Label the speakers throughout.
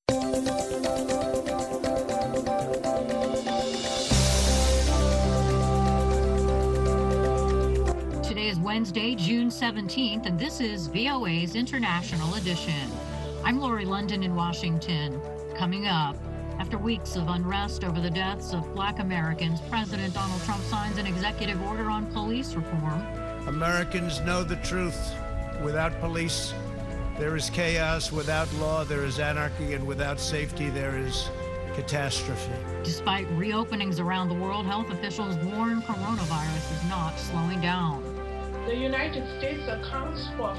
Speaker 1: Today is Wednesday, June 17th, and this is VOA's International Edition. I'm Lori London in Washington. Coming up, after weeks of unrest over the deaths of Black Americans, President Donald Trump signs an executive order on police reform.
Speaker 2: Americans know the truth. Without police, there is chaos. Without law, there is anarchy. And without safety, there is catastrophe.
Speaker 1: Despite reopenings around the world, health officials warn coronavirus is not slowing down.
Speaker 3: The United States accounts for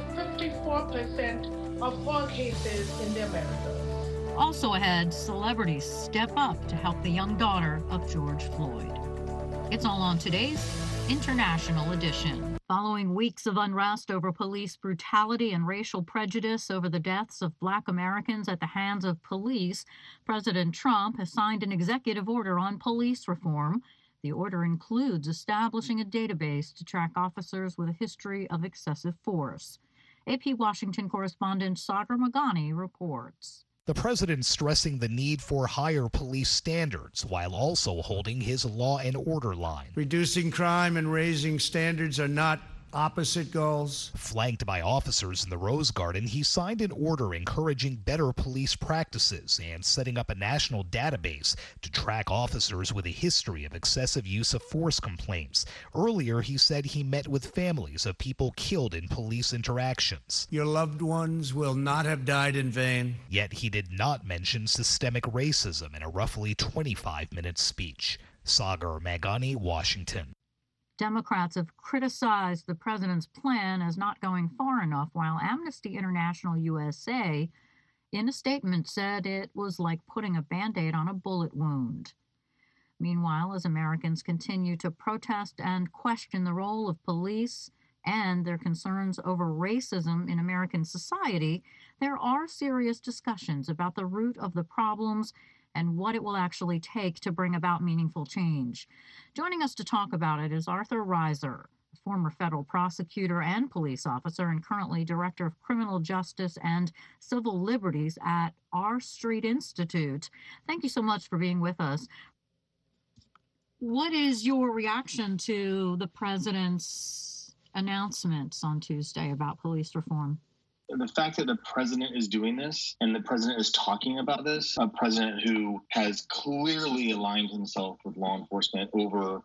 Speaker 3: 54% of all cases in the Americas.
Speaker 1: Also ahead, celebrities step up to help the young daughter of George Floyd. It's all on today's International Edition. Following weeks of unrest over police brutality and racial prejudice over the deaths of Black Americans at the hands of police, President Trump has signed an executive order on police reform. The order includes establishing a database to track officers with a history of excessive force. AP Washington correspondent Sagar Meghani reports.
Speaker 4: The president stressing the need for higher police standards while also holding his law and order line.
Speaker 2: Reducing crime and raising standards are not opposite goals.
Speaker 4: Flanked by officers in the Rose Garden, he signed an order encouraging better police practices and setting up a national database to track officers with a history of excessive use of force complaints. Earlier, he said he met with families of people killed in police interactions.
Speaker 2: Your loved ones will not have died in vain.
Speaker 4: Yet he did not mention systemic racism in a roughly 25-minute speech. Sagar Meghani, Washington.
Speaker 1: Democrats have criticized the president's plan as not going far enough, while Amnesty International USA, in a statement, said it was like putting a Band-Aid on a bullet wound. Meanwhile, as Americans continue to protest and question the role of police and their concerns over racism in American society, there are serious discussions about the root of the problems and what it will actually take to bring about meaningful change. Joining us to talk about it is Arthur Reiser, a former federal prosecutor and police officer and currently Director of Criminal Justice and Civil Liberties at R Street Institute. Thank you so much for being with us. What is your reaction to the president's announcements on Tuesday about police reform?
Speaker 5: The fact that the president is doing this and the president is talking about this, a president who has clearly aligned himself with law enforcement over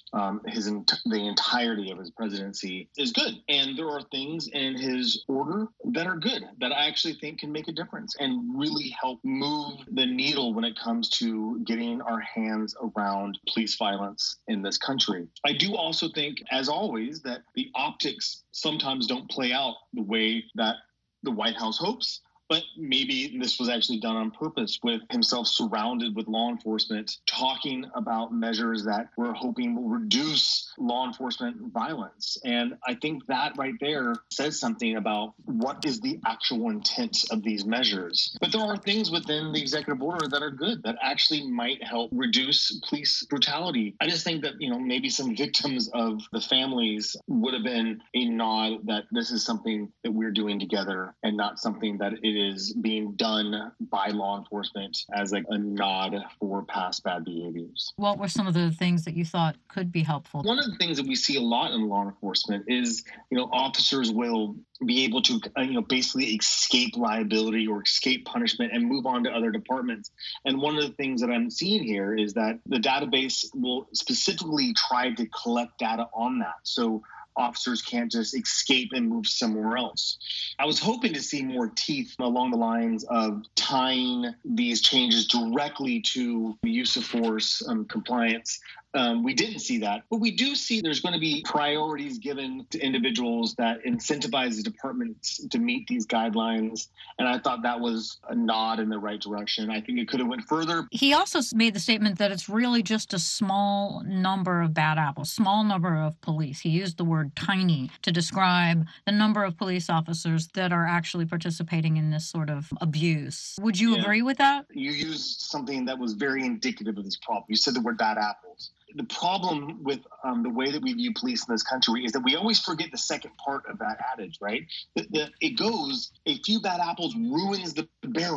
Speaker 5: the entirety of his presidency, is good. And there are things in his order that are good, that I actually think can make a difference and really help move the needle when it comes to getting our hands around police violence in this country. I do also think, as always, that the optics sometimes don't play out the way that the White House hopes, but maybe this was actually done on purpose, with himself surrounded with law enforcement talking about measures that we're hoping will reduce law enforcement violence. And I think that right there says something about what is the actual intent of these measures. But there are things within the executive order that are good, that actually might help reduce police brutality. I just think that, maybe some victims of the families would have been a nod that this is something that we're doing together and not something that it is being done by law enforcement as like a nod for past bad behaviors.
Speaker 1: What were some of the things that you thought could be helpful?
Speaker 5: One of the things that we see a lot in law enforcement is, officers will be able to, basically escape liability or escape punishment and move on to other departments. And one of the things that I'm seeing here is that the database will specifically try to collect data on that. So officers can't just escape and move somewhere else. I was hoping to see more teeth along the lines of tying these changes directly to the use of force compliance. We didn't see that, but we do see there's going to be priorities given to individuals that incentivize the departments to meet these guidelines. And I thought that was a nod in the right direction. I think it could have went further.
Speaker 1: He also made the statement that it's really just a small number of bad apples, small number of police. He used the word tiny to describe the number of police officers that are actually participating in this sort of abuse. Would you agree with that?
Speaker 5: You used something that was very indicative of this problem. You said the word bad apples. The problem with the way that we view police in this country is that we always forget the second part of that adage, right? It goes, a few bad apples ruins the barrel.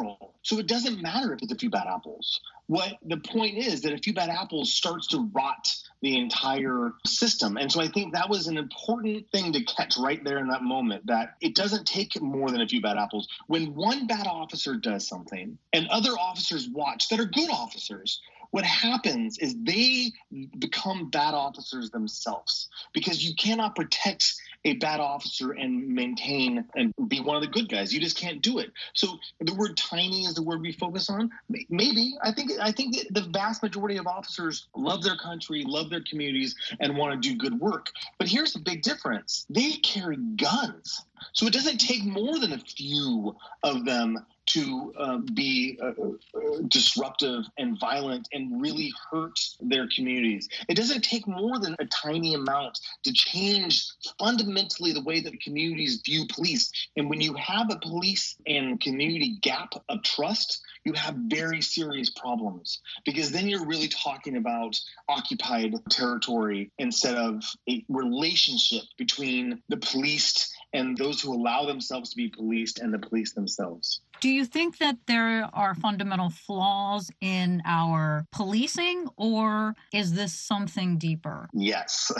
Speaker 5: So it doesn't matter if it's a few bad apples. What the point is that a few bad apples starts to rot the entire system. And so I think that was an important thing to catch right there in that moment, that it doesn't take more than a few bad apples. When one bad officer does something and other officers watch that are good officers, what happens is they become bad officers themselves, because you cannot protect a bad officer and maintain and be one of the good guys. You just can't do it. So the word tiny is the word we focus on. Maybe I think that the vast majority of officers love their country, love their communities, and want to do good work. But here's the big difference. They carry guns. So it doesn't take more than a few of them to be disruptive and violent and really hurt their communities. It doesn't take more than a tiny amount to change fundamentally the way that communities view police. And when you have a police and community gap of trust, you have very serious problems, because then you're really talking about occupied territory instead of a relationship between the policed and those who allow themselves to be policed and the police themselves.
Speaker 1: Do you think that there are fundamental flaws in our policing, or is this something deeper?
Speaker 5: Yes.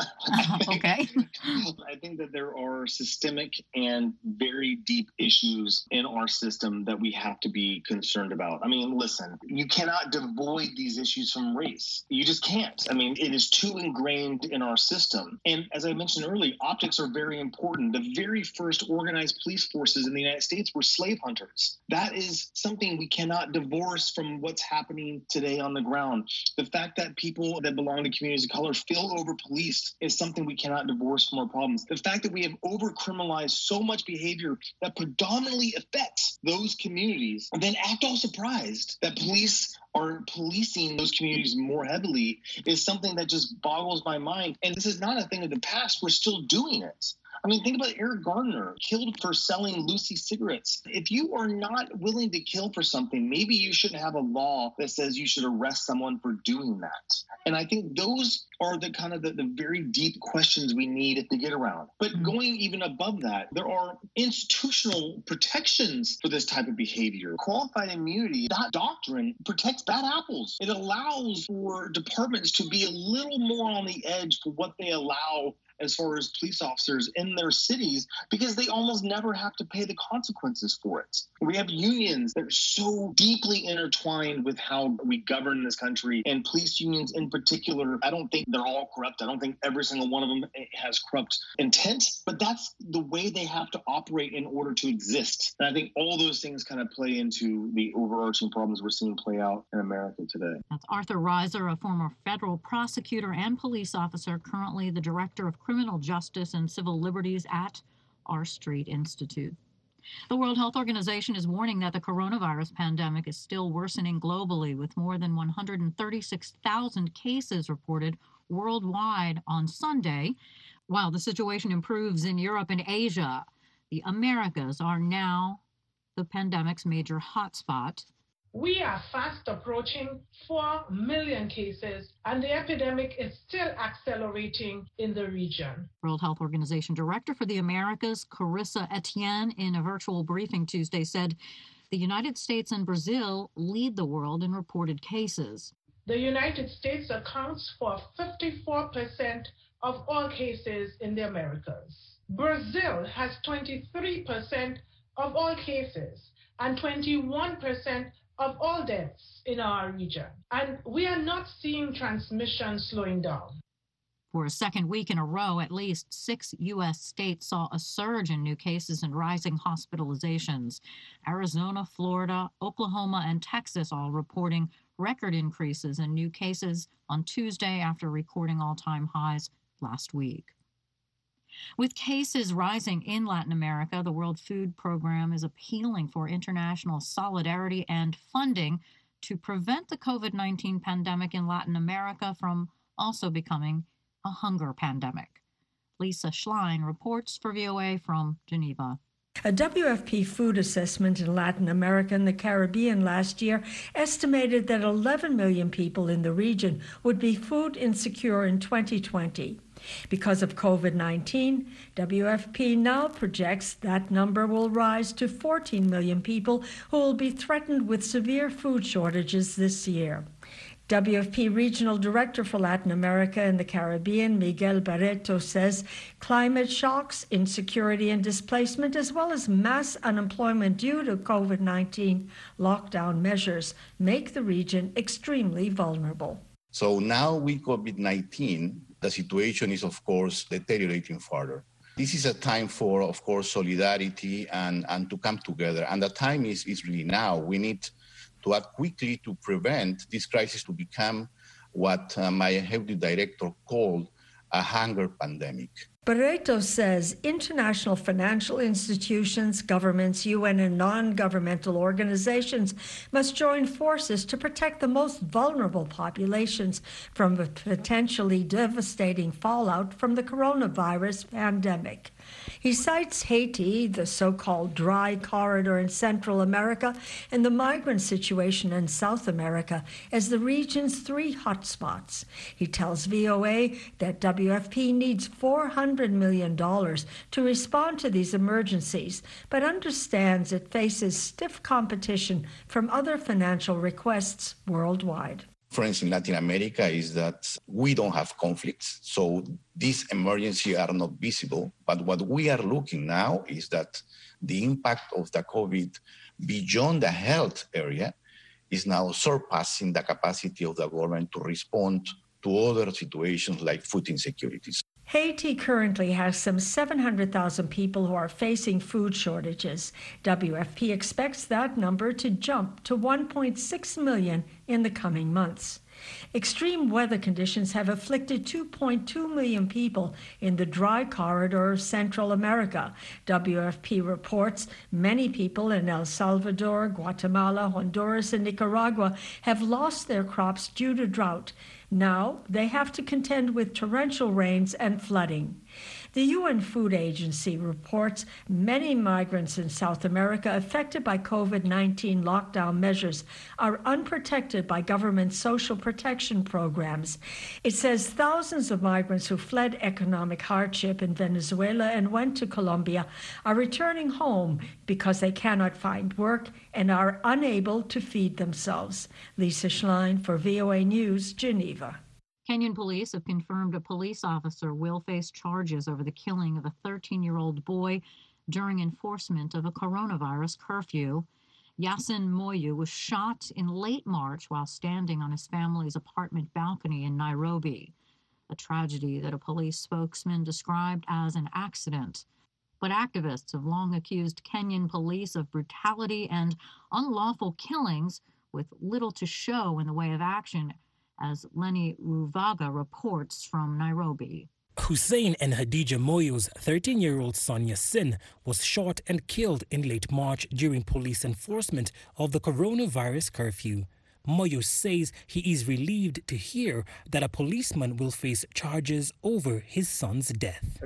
Speaker 1: Okay.
Speaker 5: I think that there are systemic and very deep issues in our system that we have to be concerned about. I mean, listen, you cannot devoid these issues from race. You just can't. I mean, it is too ingrained in our system. And as I mentioned earlier, optics are very important. The very first organized police forces in the United States were slave hunters. That is something we cannot divorce from what's happening today on the ground. The fact that people that belong to communities of color feel over-policed is something we cannot divorce from our problems. The fact that we have over-criminalized so much behavior that predominantly affects those communities, and then act all surprised that police are policing those communities more heavily, is something that just boggles my mind. And this is not a thing of the past. We're still doing it. I mean, think about Eric Garner, killed for selling Lucy cigarettes. If you are not willing to kill for something, maybe you shouldn't have a law that says you should arrest someone for doing that. And I think those are the kind of the very deep questions we need to get around. But going even above that, there are institutional protections for this type of behavior. Qualified immunity, that doctrine protects bad apples. It allows for departments to be a little more on the edge for what they allow as far as police officers in their cities, because they almost never have to pay the consequences for it. We have unions that are so deeply intertwined with how we govern this country, and police unions in particular. I don't think they're all corrupt. I don't think every single one of them has corrupt intent, but that's the way they have to operate in order to exist. And I think all those things kind of play into the overarching problems we're seeing play out in America today.
Speaker 1: That's Arthur Reiser, a former federal prosecutor and police officer, currently the director of Criminal Justice and Civil Liberties at R Street Institute. The World Health Organization is warning that the coronavirus pandemic is still worsening globally, with more than 136,000 cases reported worldwide on Sunday. While the situation improves in Europe and Asia, the Americas are now the pandemic's major hotspot.
Speaker 3: We are fast approaching 4 million cases, and the epidemic is still accelerating in the region.
Speaker 1: World Health Organization Director for the Americas, Carissa Etienne, in a virtual briefing Tuesday, said the United States and Brazil lead the world in reported cases.
Speaker 3: The United States accounts for 54% of all cases in the Americas. Brazil has 23% of all cases and 21% of all deaths in our region. And we are not seeing transmission slowing down.
Speaker 1: For a second week in a row, at least 6 U.S. states saw a surge in new cases and rising hospitalizations. Arizona, Florida, Oklahoma, and Texas all reporting record increases in new cases on Tuesday after recording all-time highs last week. With cases rising in Latin America, the World Food Program is appealing for international solidarity and funding to prevent the COVID-19 pandemic in Latin America from also becoming a hunger pandemic. Lisa Schlein reports for VOA from Geneva.
Speaker 6: A WFP food assessment in Latin America and the Caribbean last year estimated that 11 million people in the region would be food insecure in 2020. Because of COVID-19, WFP now projects that number will rise to 14 million people who will be threatened with severe food shortages this year. WFP Regional Director for Latin America and the Caribbean, Miguel Barreto, says climate shocks, insecurity and displacement, as well as mass unemployment due to COVID-19 lockdown measures, make the region extremely vulnerable.
Speaker 7: So now with COVID-19, the situation is, of course, deteriorating further. This is a time for, of course, solidarity and to come together. And the time is really now. We need to act quickly to prevent this crisis to become what my executive director called a hunger pandemic.
Speaker 6: Barreto says international financial institutions, governments, UN, and non-governmental organizations must join forces to protect the most vulnerable populations from the potentially devastating fallout from the coronavirus pandemic. He cites Haiti, the so-called dry corridor in Central America, and the migrant situation in South America as the region's three hotspots. He tells VOA that WFP needs $400 million to respond to these emergencies, but understands it faces stiff competition from other financial requests worldwide.
Speaker 7: For instance, in Latin America is that we don't have conflicts, so these emergencies are not visible. But what we are looking now is that the impact of the COVID beyond the health area is now surpassing the capacity of the government to respond to other situations like food insecurities.
Speaker 6: Haiti currently has some 700,000 people who are facing food shortages. WFP expects that number to jump to 1.6 million in the coming months. Extreme weather conditions have afflicted 2.2 million people in the dry corridor of Central America. WFP reports many people in El Salvador, Guatemala, Honduras, and Nicaragua have lost their crops due to drought. Now they have to contend with torrential rains and flooding. The UN Food Agency reports many migrants in South America affected by COVID-19 lockdown measures are unprotected by government social protection programs. It says thousands of migrants who fled economic hardship in Venezuela and went to Colombia are returning home because they cannot find work and are unable to feed themselves. Lisa Schlein for VOA News, Geneva.
Speaker 1: Kenyan police have confirmed a police officer will face charges over the killing of a 13-year-old boy during enforcement of a coronavirus curfew. Yasin Moyo was shot in late March while standing on his family's apartment balcony in Nairobi, a tragedy that a police spokesman described as an accident. But activists have long accused Kenyan police of brutality and unlawful killings with little to show in the way of action, as Lenny Ruvaga reports from Nairobi.
Speaker 8: Hussein and Hadija Moyo's 13-year-old son Yasin was shot and killed in late March during police enforcement of the coronavirus curfew. Moyo says he is relieved to hear that a policeman will face charges over his son's death.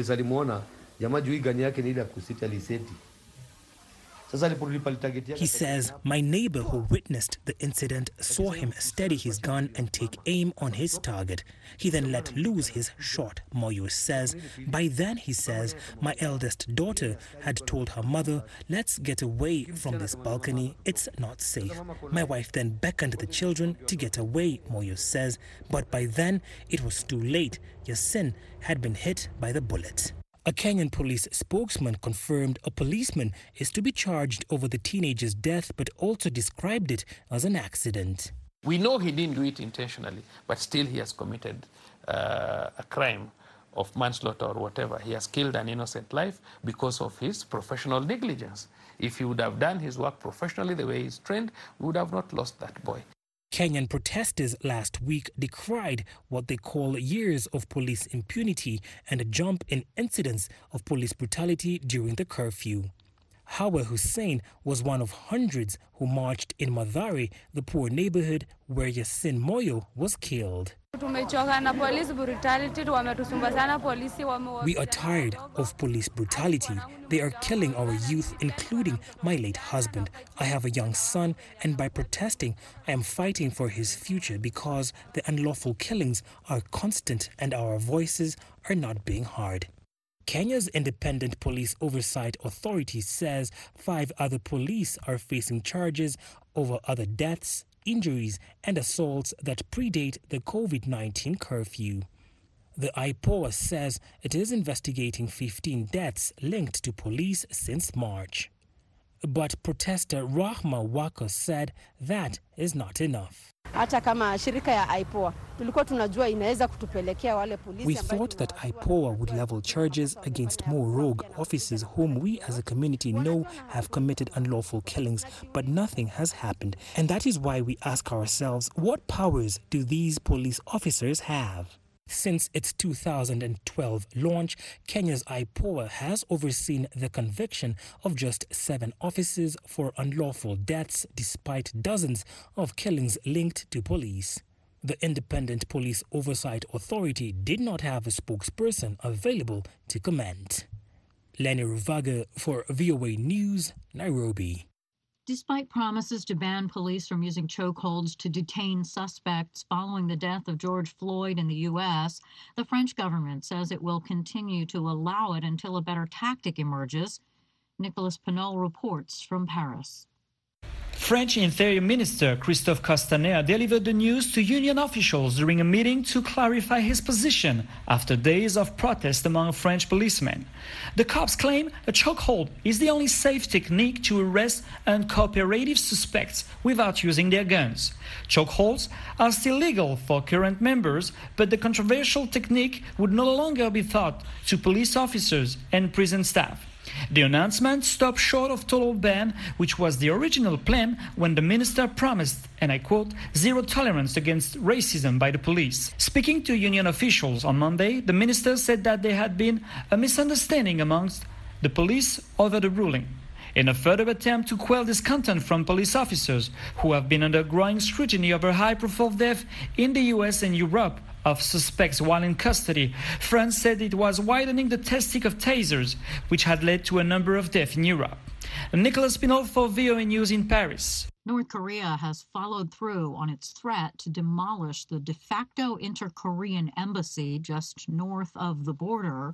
Speaker 8: He says, my neighbor who witnessed the incident saw him steady his gun and take aim on his target. He then let loose his shot, Moyo says. By then, he says, my eldest daughter had told her mother, let's get away from this balcony, it's not safe. My wife then beckoned the children to get away, Moyo says, but by then it was too late. Yasin had been hit by the bullet. A Kenyan police spokesman confirmed a policeman is to be charged over the teenager's death, but also described it as an accident.
Speaker 9: We know he didn't do it intentionally, but still he has committed a crime of manslaughter or whatever. He has killed an innocent life because of his professional negligence. If he would have done his work professionally the way he's trained, we would have not lost that boy.
Speaker 8: Kenyan protesters last week decried what they call years of police impunity and a jump in incidents of police brutality during the curfew. Hawa Hussein was one of hundreds who marched in Mathare, the poor neighborhood where Yasin Moyo was killed. We are tired of police brutality. They are killing our youth, including my late husband. I have a young son, and by protesting, I am fighting for his future because the unlawful killings are constant and our voices are not being heard. Kenya's Independent Police Oversight Authority says 5 other police are facing charges over other deaths, injuries, and assaults that predate the COVID-19 curfew. The IPOA says it is investigating 15 deaths linked to police since March. But protester Rahma Wako said that is not enough.
Speaker 10: We thought
Speaker 8: that IPOA would level charges against more rogue officers whom we as a community know have committed unlawful killings, but nothing has happened. And that is why we ask ourselves, what powers do these police officers have? Since its 2012 launch, Kenya's IPOA has overseen the conviction of just 7 officers for unlawful deaths, despite dozens of killings linked to police. The Independent Police Oversight Authority did not have a spokesperson available to comment. Lenny Ruvaga for VOA News, Nairobi.
Speaker 1: Despite promises to ban police from using chokeholds to detain suspects following the death of George Floyd in the U.S., the French government says it will continue to allow it until a better tactic emerges. Nicolas Pinot reports from Paris.
Speaker 11: French Interior Minister Christophe Castaner delivered the news to union officials during a meeting to clarify his position after days of protest among French policemen. The cops claim a chokehold is the only safe technique to arrest uncooperative suspects without using their guns. Chokeholds are still legal for current members, but the controversial technique would no longer be taught to police officers and prison staff. The announcement stopped short of total ban, which was the original plan when the minister promised, and I quote, zero tolerance against racism by the police. Speaking to union officials on Monday, the minister said that there had been a misunderstanding amongst the police over the ruling. In a further attempt to quell discontent from police officers who have been under growing scrutiny over high-profile deaths in the US and Europe of suspects while in custody, France said it was widening the testing of tasers, which had led to a number of deaths in Europe. Nicolas Pinot for VOA News in Paris.
Speaker 1: North Korea has followed through on its threat to demolish the de facto inter-Korean embassy just north of the border.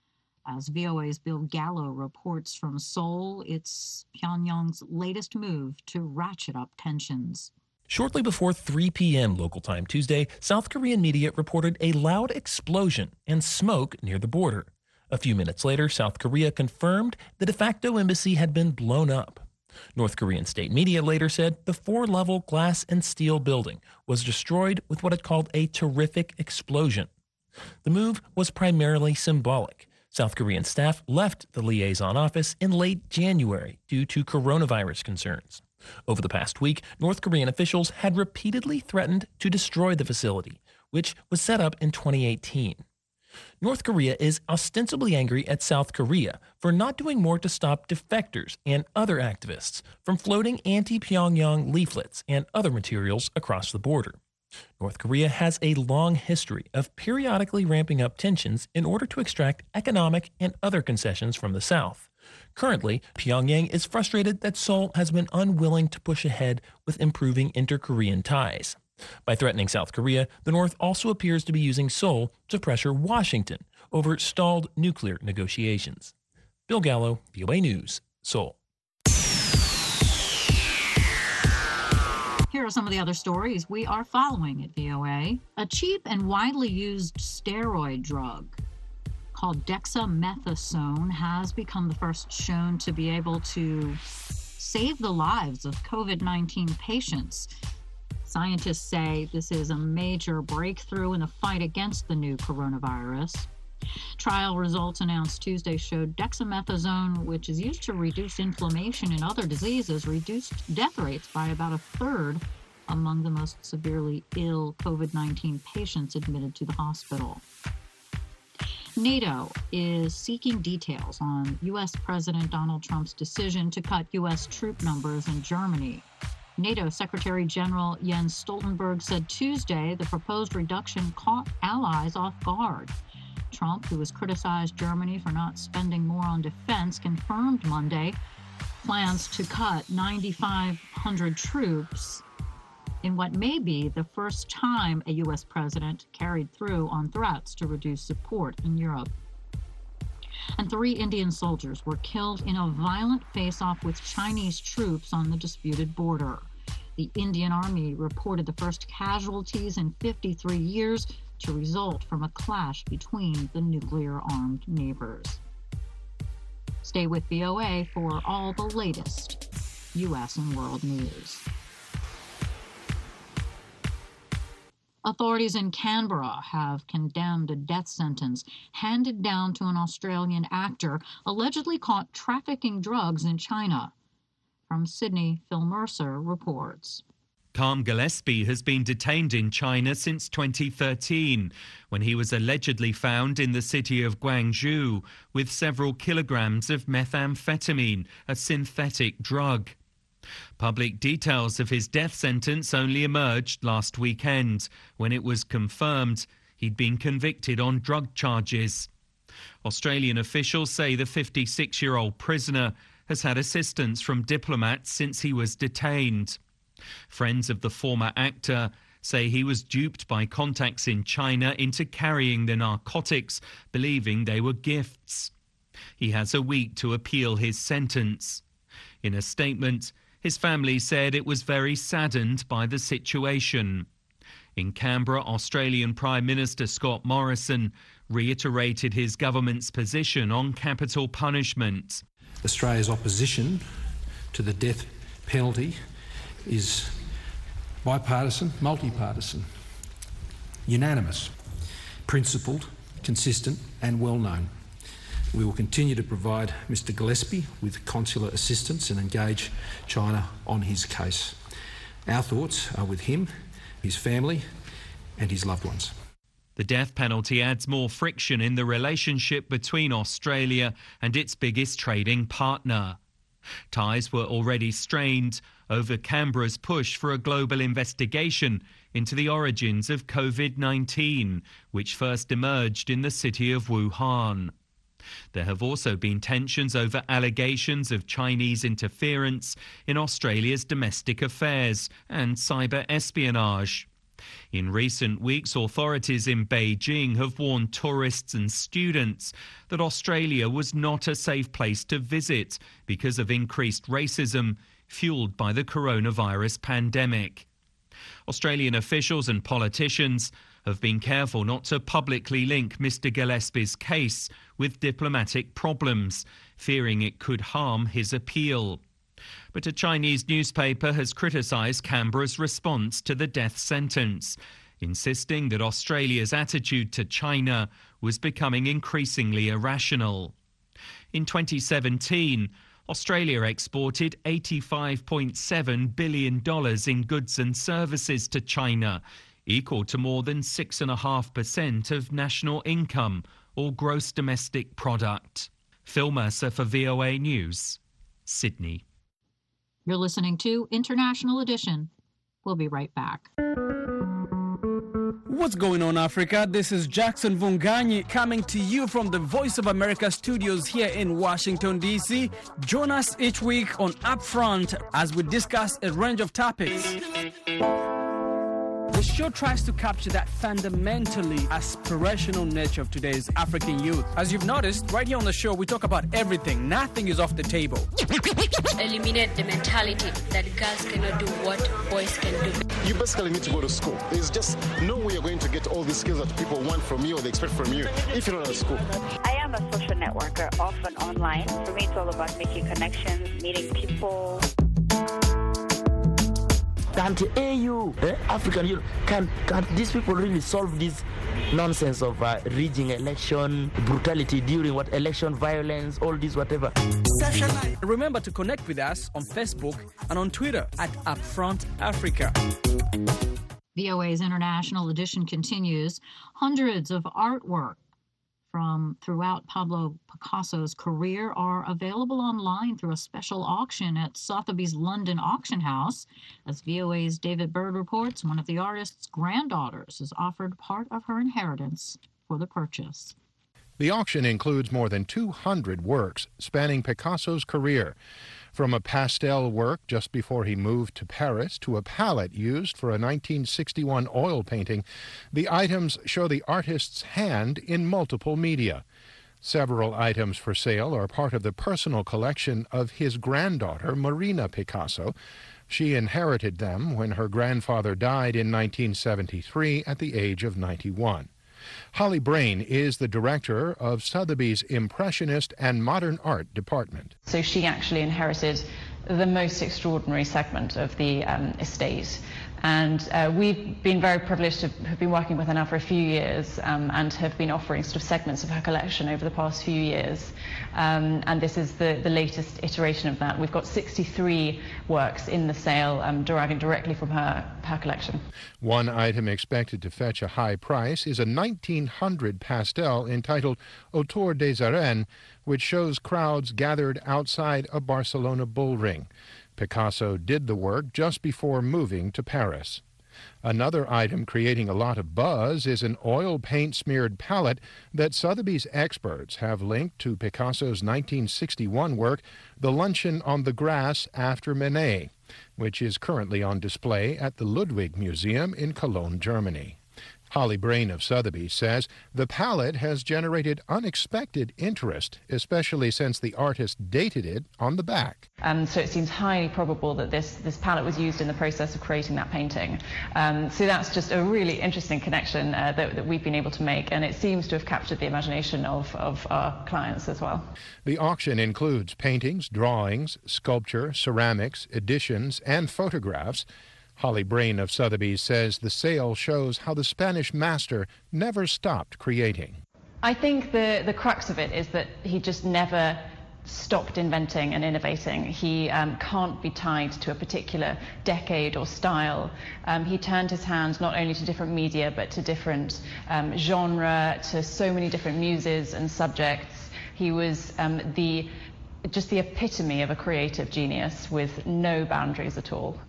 Speaker 1: As VOA's Bill Gallo reports from Seoul, it's Pyongyang's latest move to ratchet up tensions.
Speaker 12: Shortly before 3 p.m. local time Tuesday, South Korean media reported a loud explosion and smoke near the border. A few minutes later, South Korea confirmed the de facto embassy had been blown up. North Korean state media later said the 4-level glass and steel building was destroyed with what it called a terrific explosion. The move was primarily symbolic. South Korean staff left the liaison office in late January due to coronavirus concerns. Over the past week, North Korean officials had repeatedly threatened to destroy the facility, which was set up in 2018. North Korea is ostensibly angry at South Korea for not doing more to stop defectors and other activists from floating anti-Pyongyang leaflets and other materials across the border. North Korea has a long history of periodically ramping up tensions in order to extract economic and other concessions from the South. Currently, Pyongyang is frustrated that Seoul has been unwilling to push ahead with improving inter-Korean ties. By threatening South Korea, the North also appears to be using Seoul to pressure Washington over stalled nuclear negotiations. Bill Gallo, VOA News, Seoul.
Speaker 1: Here are some of the other stories we are following at VOA. A cheap and widely used steroid drug called dexamethasone has become the first shown to be able to save the lives of COVID-19 patients. Scientists say this is a major breakthrough in the fight against the new coronavirus. Trial results announced Tuesday showed dexamethasone, which is used to reduce inflammation in other diseases, reduced death rates by about a third among the most severely ill COVID-19 patients admitted to the hospital. NATO is seeking details on U.S. President Donald Trump's decision to cut U.S. troop numbers in Germany. NATO Secretary General Jens Stoltenberg said Tuesday the proposed reduction caught allies off guard. Trump, who has criticized Germany for not spending more on defense, confirmed Monday plans to cut 9,500 troops in what may be the first time a U.S. president carried through on threats to reduce support in Europe. And 3 Indian soldiers were killed in a violent face-off with Chinese troops on the disputed border. The Indian Army reported the first casualties in 53 years to result from a clash between the nuclear-armed neighbors. Stay with VOA for all the latest U.S. and world news. Authorities in Canberra have condemned a death sentence handed down to an Australian actor allegedly caught trafficking drugs in China. From Sydney, Phil Mercer reports.
Speaker 10: Tom Gillespie has been detained in China since 2013, when he was allegedly found in the city of Guangzhou with several kilograms of methamphetamine, a synthetic drug. Public details of his death sentence only emerged last weekend, when it was confirmed he'd been convicted on drug charges. Australian officials say the 56-year-old prisoner has had assistance from diplomats since he was detained. Friends of the former actor say he was duped by contacts in China into carrying the narcotics, believing they were gifts. He has a week to appeal his sentence. In a statement, his family said it was very saddened by the situation. In Canberra, Australian Prime Minister Scott Morrison reiterated his government's position on capital punishment.
Speaker 13: Australia's opposition to the death penalty is bipartisan, multi-partisan, unanimous, principled, consistent and well known. We will continue to provide Mr Gillespie with consular assistance and engage China on his case. Our thoughts are with him, his family and his loved ones.
Speaker 10: The death penalty adds more friction in the relationship between Australia and its biggest trading partner. Ties were already strained over Canberra's push for a global investigation into the origins of COVID-19, which first emerged in the city of Wuhan. There have also been tensions over allegations of Chinese interference in Australia's domestic affairs and cyber espionage. In recent weeks, authorities in Beijing have warned tourists and students that Australia was not a safe place to visit because of increased racism fueled by the coronavirus pandemic. Australian officials and politicians have been careful not to publicly link Mr Gillespie's case with diplomatic problems, fearing it could harm his appeal. But a Chinese newspaper has criticised Canberra's response to the death sentence, insisting that Australia's attitude to China was becoming increasingly irrational. In 2017, Australia exported $85.7 billion in goods and services to China, equal to more than 6.5% of national income or gross domestic product. Phil Mercer for VOA News, Sydney.
Speaker 1: You're listening to International Edition. We'll be right back.
Speaker 14: What's going on, Africa? This is Jackson Vunganyi coming to you from the Voice of America studios here in Washington, D.C. Join us each week on Upfront as we discuss a range of topics. The show tries to capture that fundamentally aspirational nature of today's African youth. As you've noticed, right here on the show, we talk about everything. Nothing is off the table.
Speaker 15: Eliminate the mentality that girls cannot do what boys can do.
Speaker 16: You basically need to go to school. There's just no way you're going to get all these skills that people want from you or they expect from you if you're not at school.
Speaker 17: I am a social networker, often online. For me, it's all about making connections, meeting people.
Speaker 18: Can't AU, African Union, can these people really solve this nonsense of rigging election, brutality during election violence, all this whatever?
Speaker 14: Remember to connect with us on Facebook and on Twitter at Upfront Africa.
Speaker 1: VOA's International Edition continues. Hundreds of artwork from throughout Pablo Picasso's career are available online through a special auction at Sotheby's London Auction House. As VOA's David Bird reports, one of the artist's granddaughters has offered part of her inheritance for the purchase.
Speaker 19: The auction includes more than 200 works spanning Picasso's career, from a pastel work just before he moved to Paris to a palette used for a 1961 oil painting. The items show the artist's hand in multiple media. Several items for sale are part of the personal collection of his granddaughter, Marina Picasso. She inherited them when her grandfather died in 1973 at the age of 91. Holly Brain is the director of Sotheby's Impressionist and Modern Art Department.
Speaker 20: So she actually inherited the most extraordinary segment of the estate. And we've been very privileged to have been working with her now for a few years and have been offering sort of segments of her collection over the past few years. And this is the latest iteration of that. We've got 63 works in the sale deriving directly from her collection.
Speaker 19: One item expected to fetch a high price is a 1900 pastel entitled Autour des Arènes, which shows crowds gathered outside a Barcelona bull ring. Picasso did the work just before moving to Paris. Another item creating a lot of buzz is an oil paint-smeared palette that Sotheby's experts have linked to Picasso's 1961 work, The Luncheon on the Grass After Manet, which is currently on display at the Ludwig Museum in Cologne, Germany. Holly Brain of Sotheby's says the palette has generated unexpected interest, especially since the artist dated it on the back.
Speaker 20: So it seems highly probable that this palette was used in the process of creating that painting. So that's just a really interesting connection that we've been able to make, and it seems to have captured the imagination of our clients as well.
Speaker 19: The auction includes paintings, drawings, sculpture, ceramics, editions, and photographs. Holly Brain of Sotheby's says the sale shows how the Spanish master never stopped creating.
Speaker 20: I think the crux of it is that he just never stopped inventing and innovating. He can't be tied to a particular decade or style. He turned his hand not only to different media but to different genre, to so many different muses and subjects. He was just the epitome of a creative genius with no boundaries at all.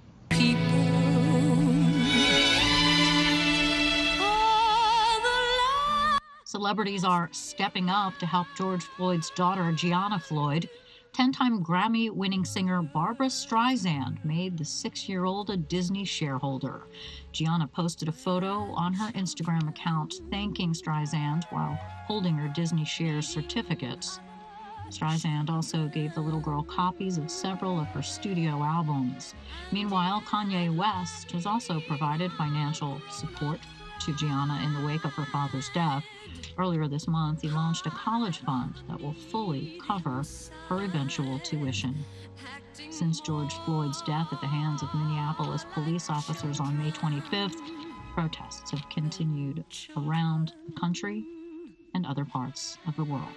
Speaker 1: Celebrities are stepping up to help George Floyd's daughter, Gianna Floyd. 10-time Grammy-winning singer Barbra Streisand made the 6-year-old a Disney shareholder. Gianna posted a photo on her Instagram account thanking Streisand while holding her Disney shares certificates. Streisand also gave the little girl copies of several of her studio albums. Meanwhile, Kanye West has also provided financial support to Gianna in the wake of her father's death. Earlier this month, he launched a college fund that will fully cover her eventual tuition. Since George Floyd's death at the hands of Minneapolis police officers on May 25th, protests have continued around the country and other parts of the world.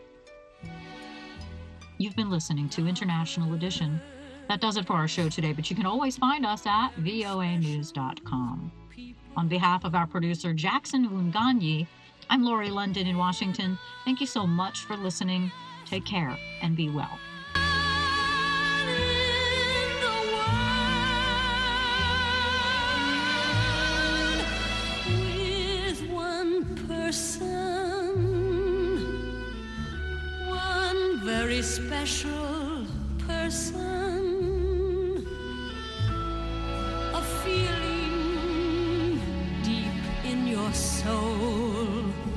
Speaker 1: You've been listening to International Edition. That does it for our show today, but you can always find us at voanews.com. On behalf of our producer, Jackson Wunganyi, I'm Lori London in Washington. Thank you so much for listening. Take care and be well.
Speaker 21: With one person, one very special person, a feeling deep in your soul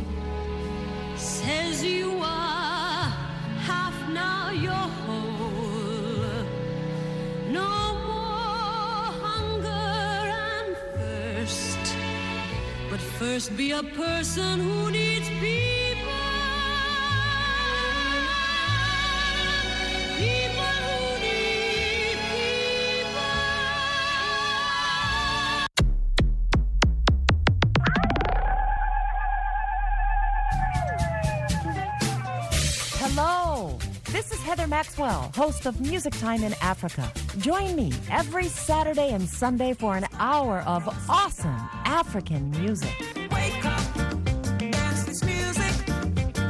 Speaker 21: says you are half now you're whole. No more hunger and thirst, but first be a person who needs people. People who need people.
Speaker 22: Hello, this is Heather Maxwell, host of Music Time in Africa. Join me every Saturday and Sunday for an hour of awesome African music.
Speaker 21: Wake up, dance this music.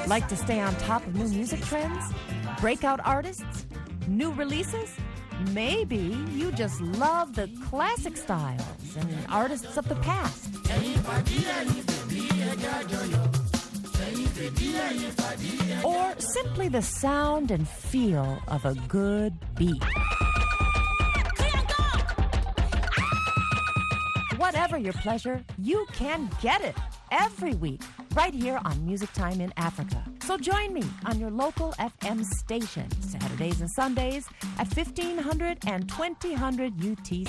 Speaker 22: Like to stay on top of new music trends? Breakout artists? New releases? Maybe you just love the classic styles and artists of the past. Or simply the sound and feel of a good beat. Whatever your pleasure, you can get it every week right here on Music Time in Africa. So join me on your local FM station Saturdays and Sundays at 1500 and 2000 UTC.